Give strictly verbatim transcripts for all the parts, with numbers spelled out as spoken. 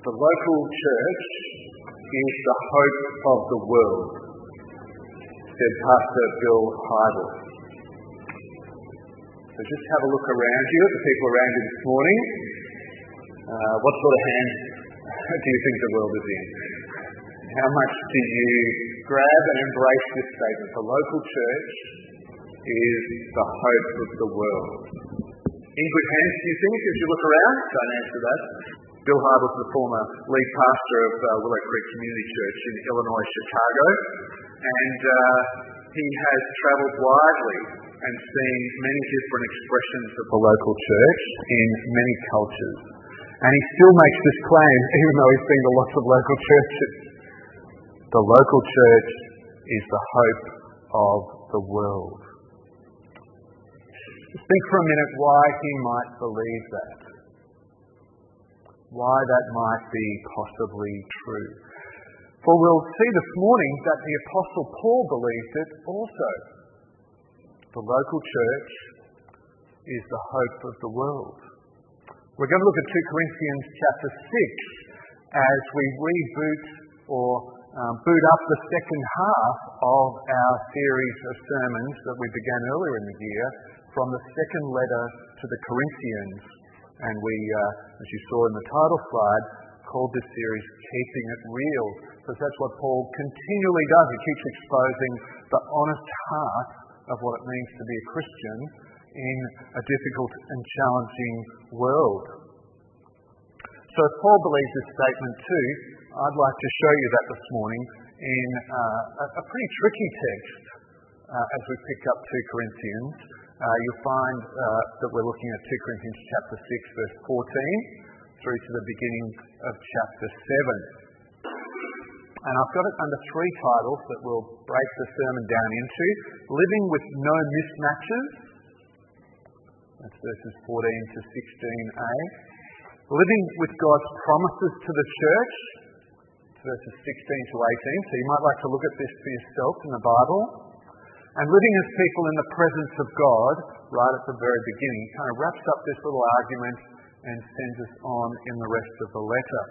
The local church is the hope of the world, said Pastor Bill Hybels. So just have a look around you at the people around you this morning. Uh, what sort of hands do you think the world is in? How much do you grab and embrace this statement? The local church is the hope of the world. In good hands, do you think, as you look around? Don't answer that. Bill Hybels is the former lead pastor of uh, Willow Creek Community Church in Illinois, Chicago, and uh, he has travelled widely and seen many different expressions of the local church in many cultures. And he still makes this claim, even though he's been to lots of local churches. The local church is the hope of the world. Just think for a minute why he might believe that. Why that might be possibly true. For we'll see this morning that the Apostle Paul believed it also. The local church is the hope of the world. We're going to look at Second Corinthians chapter six as we reboot or um, boot up the second half of our series of sermons that we began earlier in the year from the second letter to the Corinthians. And we, uh, as you saw in the title slide, called this series Keeping It Real, because that's what Paul continually does. He keeps exposing the honest heart of what it means to be a Christian in a difficult and challenging world. So if Paul believes this statement too, I'd like to show you that this morning in uh, a, a pretty tricky text uh, as we pick up Second Corinthians. Uh, you'll find uh, that we're looking at Second Corinthians chapter six, verse fourteen, through to the beginning of chapter seven. And I've got it under three titles that we'll break the sermon down into. Living with no mismatches, that's verses fourteen to sixteen a. Living with God's promises to the church, verses sixteen to eighteen. So you might like to look at this for yourself in the Bible. And living as people in the presence of God, right at the very beginning, kind of wraps up this little argument and sends us on in the rest of the letter.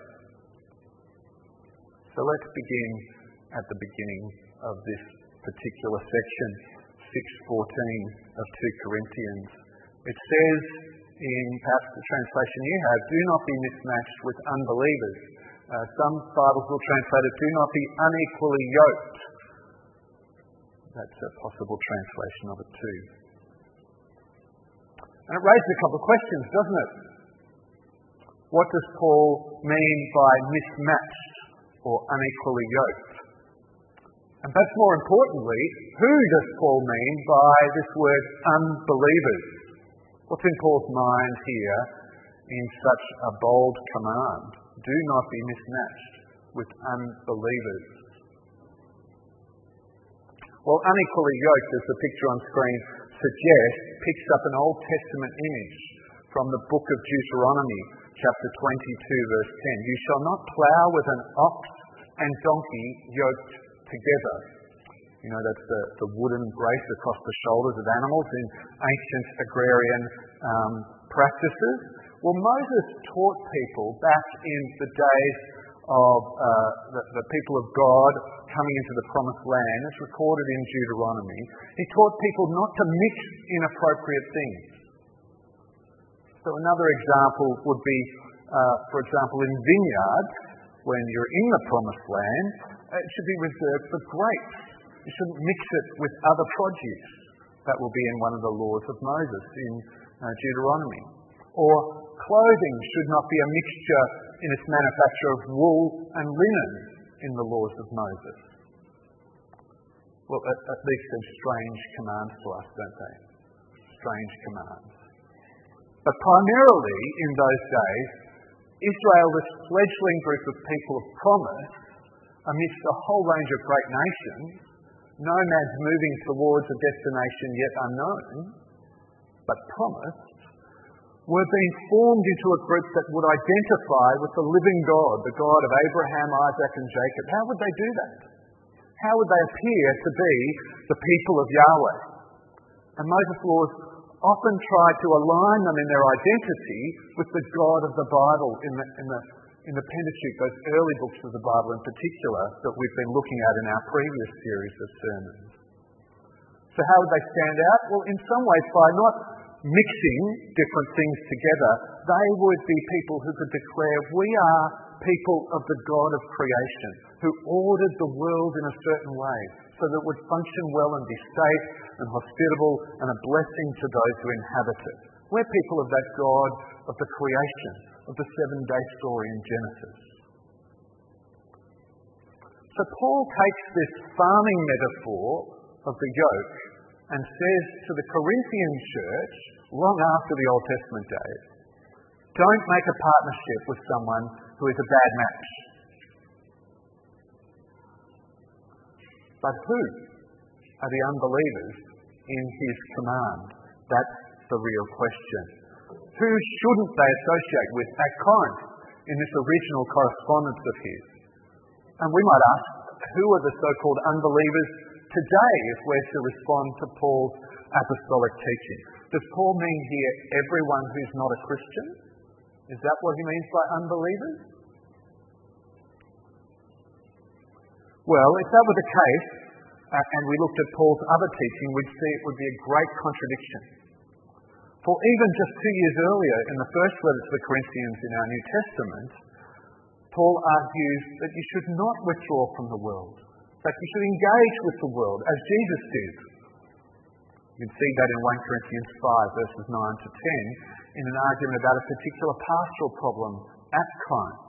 So let's begin at the beginning of this particular section, six fourteen of Second Corinthians. It says, in perhaps the translation you have, do not be mismatched with unbelievers. Uh, some Bibles will translate it, do not be unequally yoked. That's a possible translation of it too. And it raises a couple of questions, doesn't it? What does Paul mean by mismatched or unequally yoked? And perhaps more importantly, who does Paul mean by this word unbelievers? What's in Paul's mind here in such a bold command? Do not be mismatched with unbelievers. Well, unequally yoked, as the picture on screen suggests, picks up an Old Testament image from the book of Deuteronomy, chapter twenty-two, verse ten. You shall not plough with an ox and donkey yoked together. You know, that's the, the wooden brace across the shoulders of animals in ancient agrarian um, practices. Well, Moses taught people back in the days of uh, the, the people of God coming into the promised land, as recorded in Deuteronomy. He taught people not to mix inappropriate things. So another example would be, uh, for example, in vineyards, when you're in the promised land, it should be reserved for grapes. You shouldn't mix it with other produce. That will be in one of the laws of Moses in uh, Deuteronomy. Or clothing should not be a mixture in its manufacture of wool and linen in the laws of Moses. Well, at, at least they're strange commands to us, don't they? Strange commands. But primarily in those days, Israel, this fledgling group of people of promise, amidst a whole range of great nations, nomads moving towards a destination yet unknown, but promised, were being formed into a group that would identify with the living God, the God of Abraham, Isaac and Jacob. How would they do that? How would they appear to be the people of Yahweh? And Moses' laws often tried to align them in their identity with the God of the Bible in the, in the in the Pentateuch, those early books of the Bible in particular, that we've been looking at in our previous series of sermons. So how would they stand out? Well, in some ways, by not mixing different things together, they would be people who could declare, we are people of the God of creation, who ordered the world in a certain way, so that it would function well and be safe and hospitable and a blessing to those who inhabit it. We're people of that God of the creation, of the seven-day story in Genesis. So Paul takes this farming metaphor of the yoke and says to the Corinthian church, long after the Old Testament days, don't make a partnership with someone who is a bad match. But who are the unbelievers in his command? That's the real question. Who shouldn't they associate with at Corinth in this original correspondence of his? And we might ask, who are the so-called unbelievers today if we're to respond to Paul's apostolic teaching? Does Paul mean here everyone who's not a Christian? Is that what he means by unbelievers? Well, if that were the case, uh, and we looked at Paul's other teaching, we'd see it would be a great contradiction. For even just two years earlier, in the first letter to the Corinthians in our New Testament, Paul argues that you should not withdraw from the world, that you should engage with the world, as Jesus did. You can see that in First Corinthians five, verses nine to ten, in an argument about a particular pastoral problem at Corinth.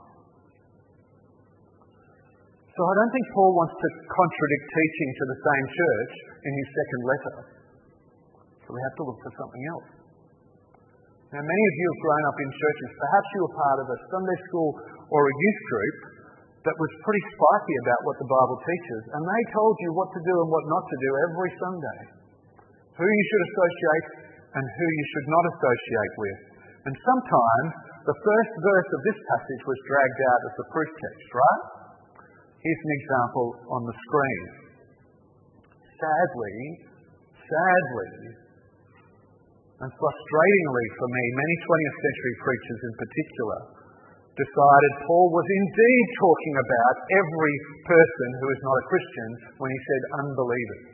So I don't think Paul wants to contradict teaching to the same church in his second letter. So we have to look for something else. Now, many of you have grown up in churches. Perhaps you were part of a Sunday school or a youth group that was pretty spiky about what the Bible teaches, and they told you what to do and what not to do every Sunday. Who you should associate and who you should not associate with. And sometimes the first verse of this passage was dragged out as the proof text, right? Here's an example on the screen. Sadly, sadly, and frustratingly for me, many twentieth century preachers in particular decided Paul was indeed talking about every person who is not a Christian when he said unbelievers.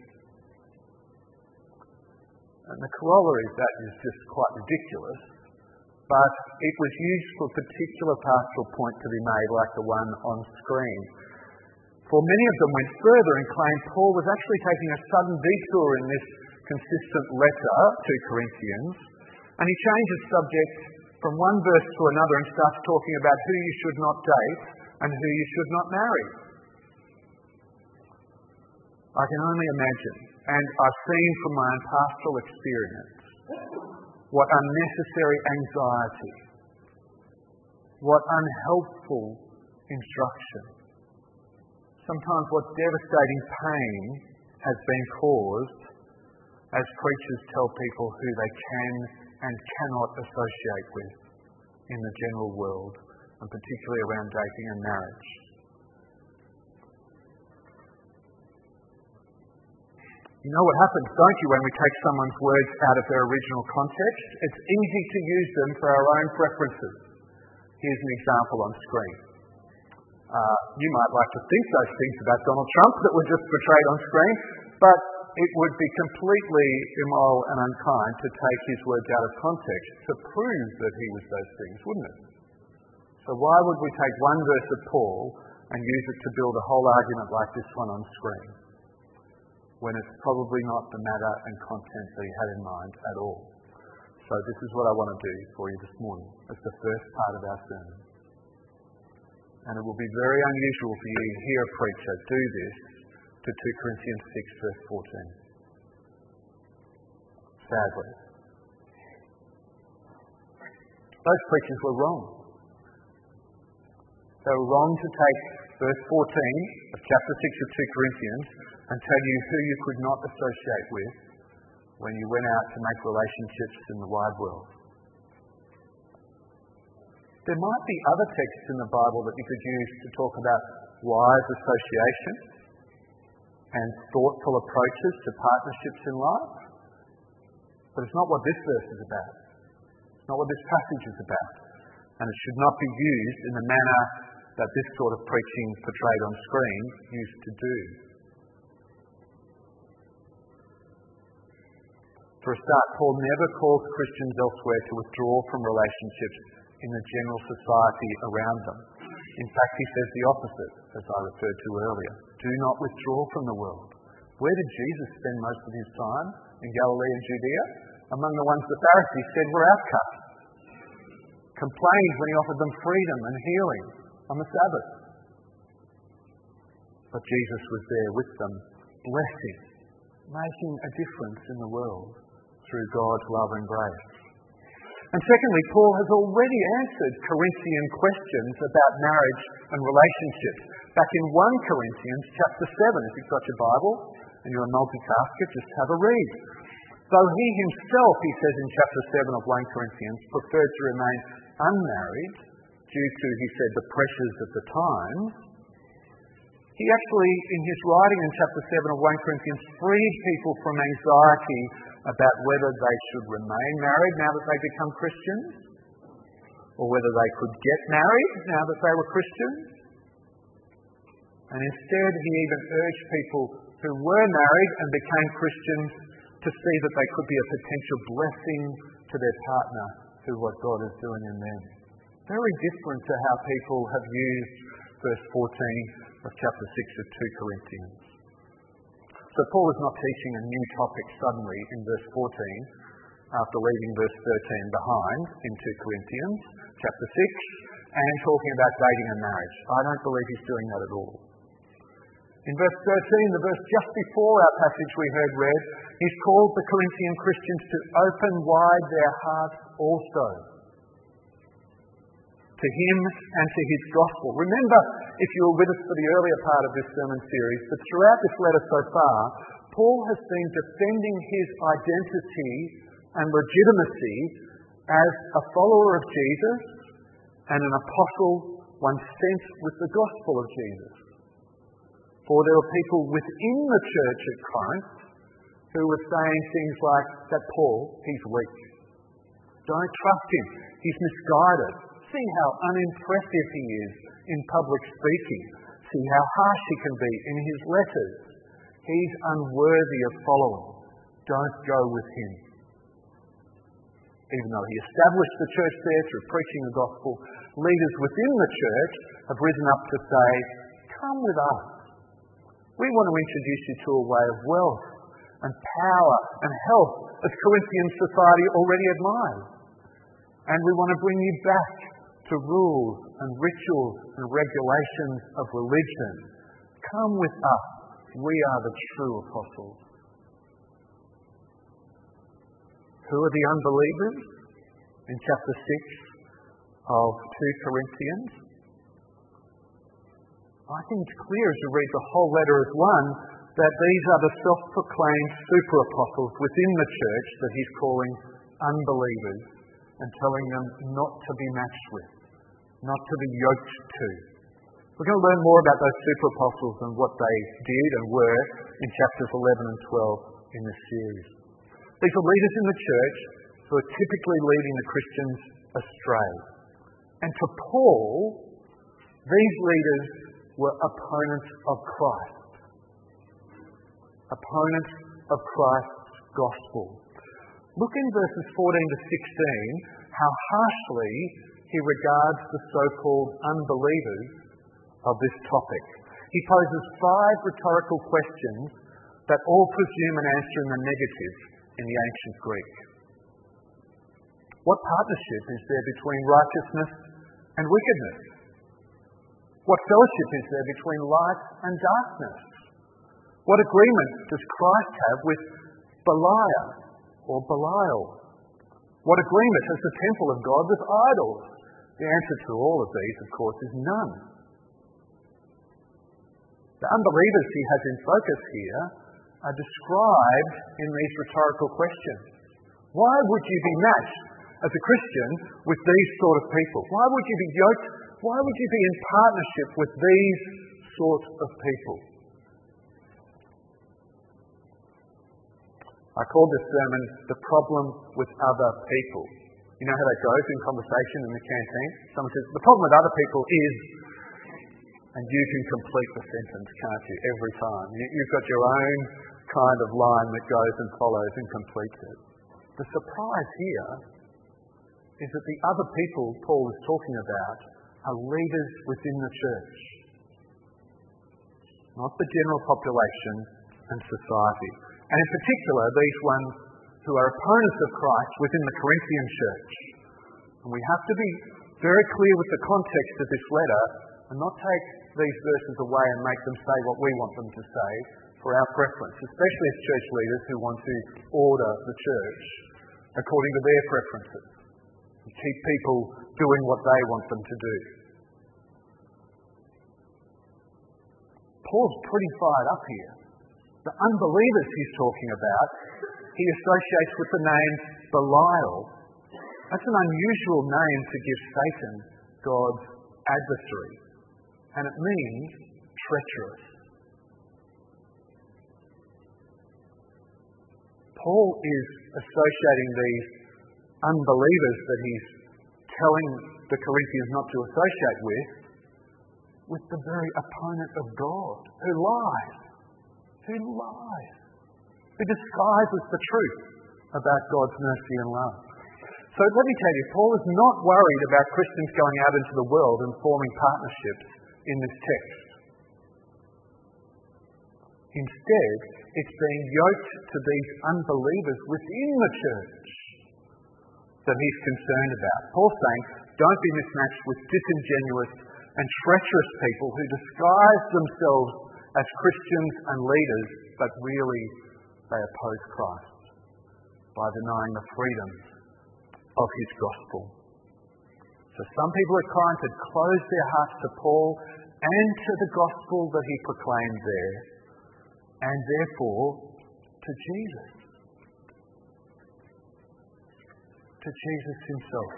And the corollary of that is just quite ridiculous, but it was used for a particular pastoral point to be made, like the one on screen. For many of them went further and claimed Paul was actually taking a sudden detour in this consistent letter to Corinthians, and he changes subject from one verse to another and starts talking about who you should not date and who you should not marry. I can only imagine, and I've seen from my own pastoral experience, what unnecessary anxiety, what unhelpful instruction, sometimes what devastating pain has been caused as preachers tell people who they can and cannot associate with in the general world, and particularly around dating and marriage. You know what happens, don't you, when we take someone's words out of their original context? It's easy to use them for our own preferences. Here's an example on screen. Uh, you might like to think those things about Donald Trump that were just portrayed on screen, but it would be completely immoral and unkind to take his words out of context to prove that he was those things, wouldn't it? So why would we take one verse of Paul and use it to build a whole argument like this one on screen, when it's probably not the matter and content that he had in mind at all? So this is what I want to do for you this morning as the first part of our sermon. And it will be very unusual for you to hear a preacher do this to two Corinthians six, verse fourteen. Sadly. Those preachers were wrong. They were wrong to take verse fourteen of chapter six of two Corinthians and tell you who you could not associate with when you went out to make relationships in the wide world. There might be other texts in the Bible that you could use to talk about wise association and thoughtful approaches to partnerships in life, but it's not what this verse is about. It's not what this passage is about. and it should not be used in the manner that this sort of preaching portrayed on screen used to do. For a start, Paul never calls Christians elsewhere to withdraw from relationships in the general society around them. In fact, he says the opposite, as I referred to earlier. Do not withdraw from the world. Where did Jesus spend most of his time? In Galilee and Judea? Among the ones the Pharisees said were outcasts. Complained when he offered them freedom and healing on the Sabbath. But Jesus was there with them, blessing, making a difference in the world through God's love and grace. And secondly, Paul has already answered Corinthian questions about marriage and relationships. Back in First Corinthians chapter seven, if you've got your Bible and you're a multitasker, just have a read. Though he himself, he says in chapter seven of First Corinthians, preferred to remain unmarried due to, he said, the pressures of the times, he actually, in his writing in chapter seven of First Corinthians, freed people from anxiety about whether they should remain married now that they become Christians, or whether they could get married now that they were Christians. And instead, he even urged people who were married and became Christians to see that they could be a potential blessing to their partner through what God is doing in them. Very different to how people have used verse fourteen of chapter six of Second Corinthians. So Paul is not teaching a new topic suddenly in verse fourteen after leaving verse thirteen behind in Second Corinthians chapter six and talking about dating and marriage. I don't believe he's doing that at all. In verse thirteen, the verse just before our passage we heard read, he's called the Corinthian Christians to open wide their hearts also to him and to his gospel. Remember, if you were with us for the earlier part of this sermon series, that throughout this letter so far, Paul has been defending his identity and legitimacy as a follower of Jesus and an apostle, one sent with the gospel of Jesus. For there were people within the church at Corinth who were saying things like that Paul, he's weak. Don't trust him. He's misguided. See how unimpressive he is in public speaking. See how harsh he can be in his letters. He's unworthy of following. Don't go with him. Even though he established the church there through preaching the gospel, leaders within the church have risen up to say, come with us. We want to introduce you to a way of wealth and power and health as Corinthian society already admires. And we want to bring you back to rules and rituals and regulations of religion. Come with us. We are the true apostles. Who are the unbelievers? In chapter six of Second Corinthians. I think it's clear as you read the whole letter as one that these are the self-proclaimed super apostles within the church that he's calling unbelievers and telling them not to be matched with, not to be yoked to. We're going to learn more about those super apostles and what they did and were in chapters eleven and twelve in this series. These are leaders in the church who are typically leading the Christians astray. And to Paul, these leaders were opponents of Christ. Opponents of Christ's gospel. Look in verses fourteen to sixteen how harshly he regards the so-called unbelievers of this topic. He poses five rhetorical questions that all presume an answer in the negative in the ancient Greek. What partnership is there between righteousness and wickedness? What fellowship is there between light and darkness? What agreement does Christ have with Belial or Belial? What agreement has the temple of God with idols? The answer to all of these, of course, is none. The unbelievers he has in focus here are described in these rhetorical questions. Why would you be matched as a Christian with these sort of people? Why would you be yoked? Why would you be in partnership with these sorts of people? I called this sermon The Problem with Other People. You know how that goes in conversation in the canteen? Someone says, the problem with other people is, and you can complete the sentence, can't you, every time. You, you've got your own kind of line that goes and follows and completes it. The surprise here is that the other people Paul is talking about are leaders within the church, not the general population and society. And in particular, these ones who are opponents of Christ within the Corinthian church. And we have to be very clear with the context of this letter and not take these verses away and make them say what we want them to say for our preference, especially as church leaders who want to order the church according to their preferences and keep people doing what they want them to do. Paul's pretty fired up here. The unbelievers he's talking about, he associates with the name Belial. That's an unusual name to give Satan, God's adversary. And it means treacherous. Paul is associating these unbelievers that he's telling the Corinthians not to associate with, with the very opponent of God, who lies, who lies, who disguises the truth about God's mercy and love. So let me tell you, Paul is not worried about Christians going out into the world and forming partnerships in this text. Instead, it's being yoked to these unbelievers within the church that he's concerned about. Paul's saying, don't be mismatched with disingenuous and treacherous people who disguise themselves as Christians and leaders, but really they oppose Christ by denying the freedom of his gospel. So some people at Corinth had closed their hearts to Paul and to the gospel that he proclaimed there, and therefore to Jesus. To Jesus himself.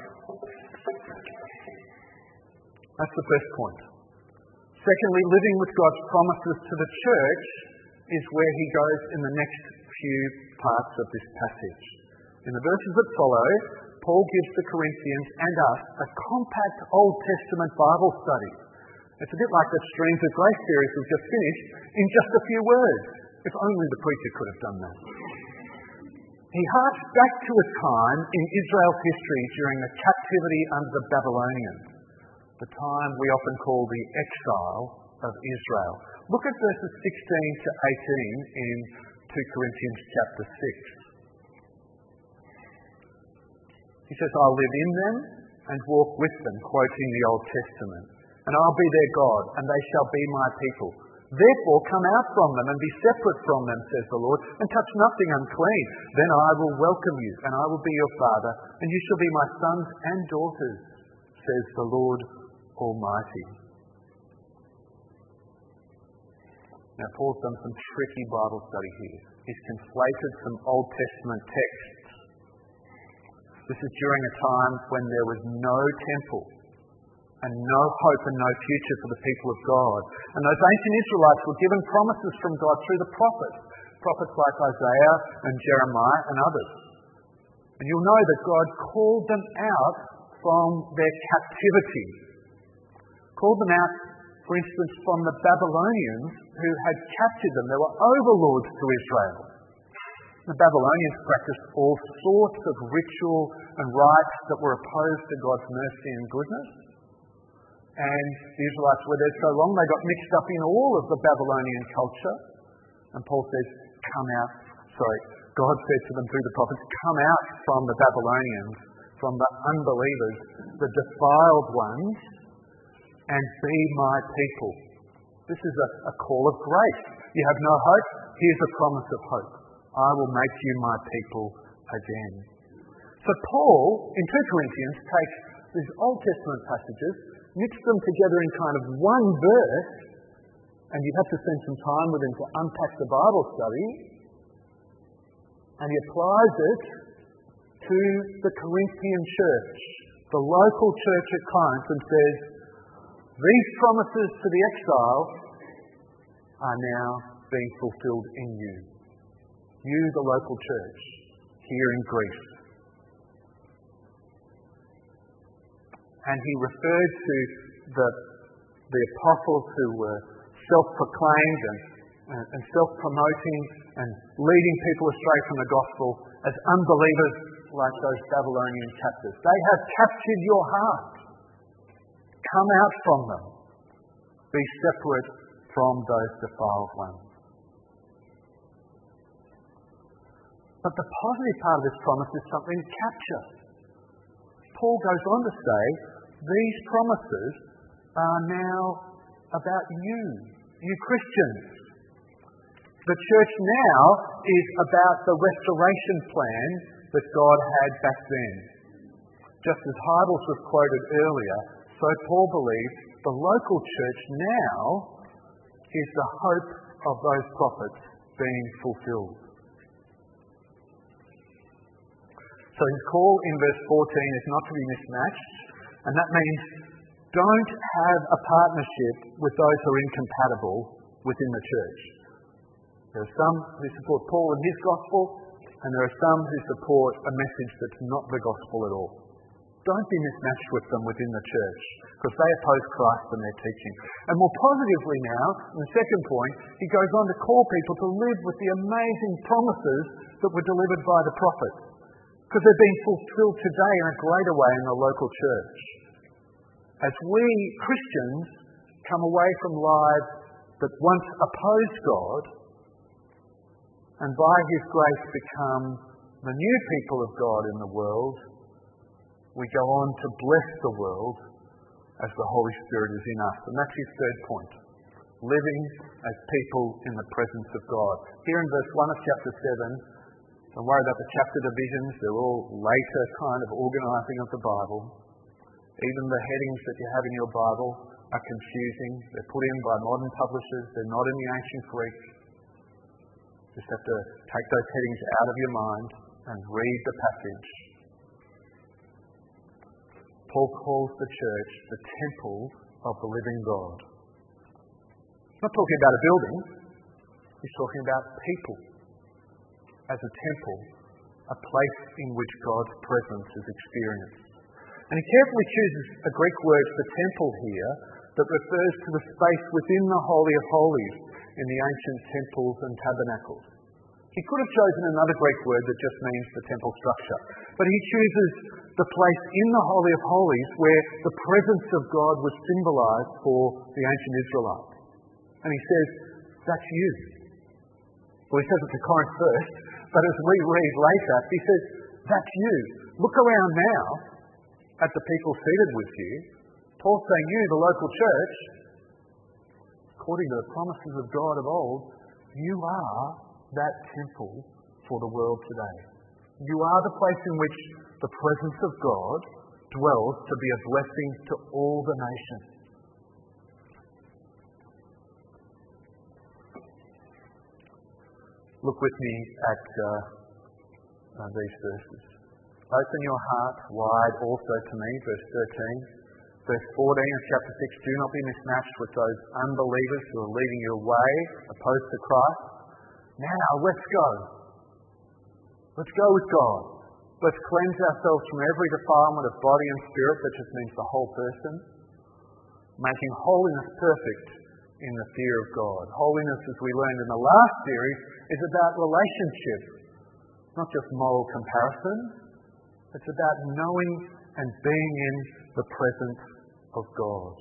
That's the first point. Secondly, living with God's promises to the church is where he goes in the next few parts of this passage. In the verses that follow, Paul gives the Corinthians and us a compact Old Testament Bible study. It's a bit like the Streams of Grace series we've just finished in just a few words. If only the preacher could have done that. He harks back to a time in Israel's history during the captivity under the Babylonians, the time we often call the exile of Israel. Look at verses sixteen to eighteen in two Corinthians chapter six. He says, I'll live in them and walk with them, quoting the Old Testament. And I'll be their God, and they shall be my people. Therefore come out from them and be separate from them, says the Lord, and touch nothing unclean. Then I will welcome you, and I will be your Father, and you shall be my sons and daughters, says the Lord Almighty. Now Paul's done some tricky Bible study here. He's conflated some Old Testament texts. This is during a time when there was no temple and no hope and no future for the people of God. And those ancient Israelites were given promises from God through the prophets, prophets like Isaiah and Jeremiah and others. And you'll know that God called them out from their captivity. Called them out, for instance, from the Babylonians who had captured them. They were overlords to Israel. The Babylonians practiced all sorts of ritual and rites that were opposed to God's mercy and goodness. And the Israelites were there so long they got mixed up in all of the Babylonian culture. And Paul says, come out, sorry, God said to them through the prophets, come out from the Babylonians, from the unbelievers, the defiled ones, and be my people. This is a, a call of grace. You have no hope? Here's a promise of hope. I will make you my people again. So Paul, in two Corinthians, takes these Old Testament passages, mix them together in kind of one verse, and you have to spend some time with him to unpack the Bible study, and he applies it to the Corinthian church, the local church at Corinth, and says, these promises to the exile are now being fulfilled in you. You, the local church, here in Greece. And he referred to the, the apostles who were self-proclaimed and, and, and self-promoting and leading people astray from the gospel as unbelievers like those Babylonian captives. They have captured your heart. Come out from them. Be separate from those defiled ones. But the positive part of this promise is something to capture. Paul goes on to say, these promises are now about you, you Christians. The church now is about the restoration plan that God had back then. Just as Hybels was quoted earlier, so Paul believes the local church now is the hope of those prophets being fulfilled. So his call in verse fourteen is not to be mismatched, and that means don't have a partnership with those who are incompatible within the church. There are some who support Paul and his gospel, and there are some who support a message that's not the gospel at all. Don't be mismatched with them within the church, because they oppose Christ and their teaching. And more positively now, in the second point, he goes on to call people to live with the amazing promises that were delivered by the prophets, because they're being fulfilled today in a greater way in the local church. As we Christians come away from lives that once opposed God, and by his grace become the new people of God in the world, we go on to bless the world as the Holy Spirit is in us. And that's his third point. Living as people in the presence of God. Here in verse one of chapter seven, don't worry about the chapter divisions. They're all later kind of organising of the Bible. Even the headings that you have in your Bible are confusing. They're put in by modern publishers. They're not in the ancient Greek. Just have to take those headings out of your mind and read the passage. Paul calls the church the temple of the living God. He's not talking about a building. He's talking about people as a temple, a place in which God's presence is experienced. And he carefully chooses a Greek word for temple here that refers to the space within the Holy of Holies in the ancient temples and tabernacles. He could have chosen another Greek word that just means the temple structure, but he chooses the place in the Holy of Holies where the presence of God was symbolised for the ancient Israelites. And he says, that's you. Well, he says it to Corinth first, but as we read later, he says, that's you. Look around now at the people seated with you. Paul's saying, you, the local church, according to the promises of God of old, you are that temple for the world today. You are the place in which the presence of God dwells to be a blessing to all the nations. Look with me at uh, uh, these verses. Open your heart wide also to me, verse thirteen. Verse fourteen of chapter six, do not be mismatched with those unbelievers who are leading you away, opposed to Christ. Now, let's go. Let's go with God. Let's cleanse ourselves from every defilement of body and spirit, that just means the whole person, making holiness perfect in the fear of God. Holiness, as we learned in the last series, is about relationship, not just moral comparison. It's about knowing and being in the presence of God.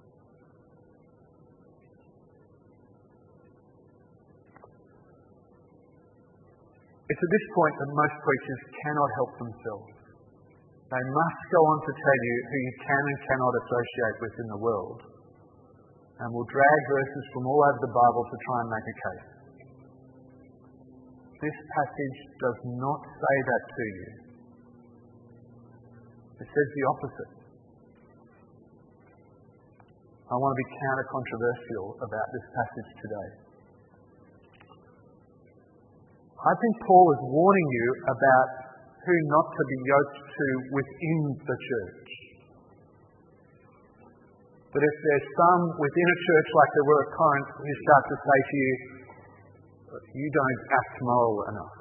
It's at this point that most preachers cannot help themselves. They must go on to tell you who you can and cannot associate with in the world, and will drag verses from all over the Bible to try and make a case. This passage does not say that to you. It says the opposite. I want to be counter-controversial about this passage today. I think Paul is warning you about who not to be yoked to within the church. That if there's some within a church like there were at Corinth who start to say to you, you don't act moral enough.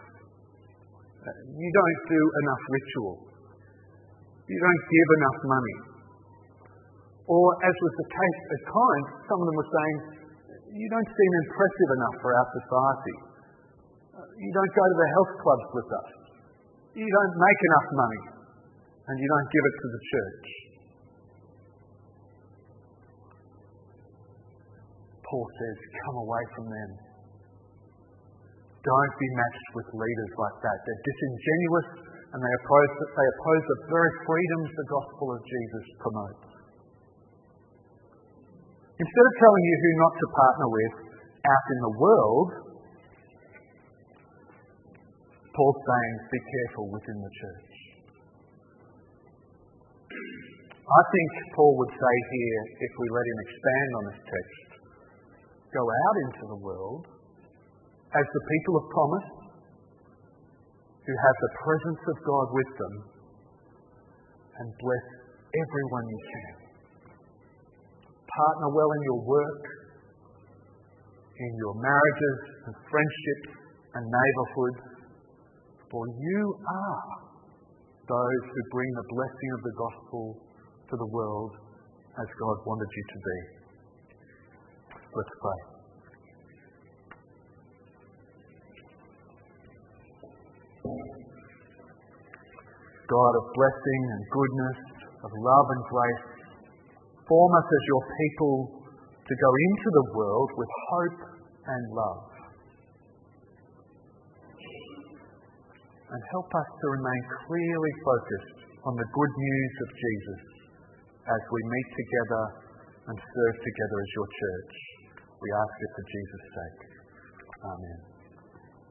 You don't do enough ritual. You don't give enough money. Or, as was the case at Corinth, some of them were saying, you don't seem impressive enough for our society. You don't go to the health clubs with us. You don't make enough money. And you don't give it to the church. Paul says, come away from them. Don't be matched with leaders like that. They're disingenuous and they oppose, they oppose the very freedoms the gospel of Jesus promotes. Instead of telling you who not to partner with out in the world, Paul's saying, be careful within the church. I think Paul would say here, if we let him expand on this text, go out into the world as the people of promise who have the presence of God with them and bless everyone you can. Partner well in your work, in your marriages and friendships and neighbourhoods, for you are those who bring the blessing of the gospel to the world as God wanted you to be. Let's pray. God of blessing and goodness, of love and grace, form us as your people to go into the world with hope and love. And help us to remain clearly focused on the good news of Jesus as we meet together and serve together as your church. We ask it for Jesus' sake. Amen.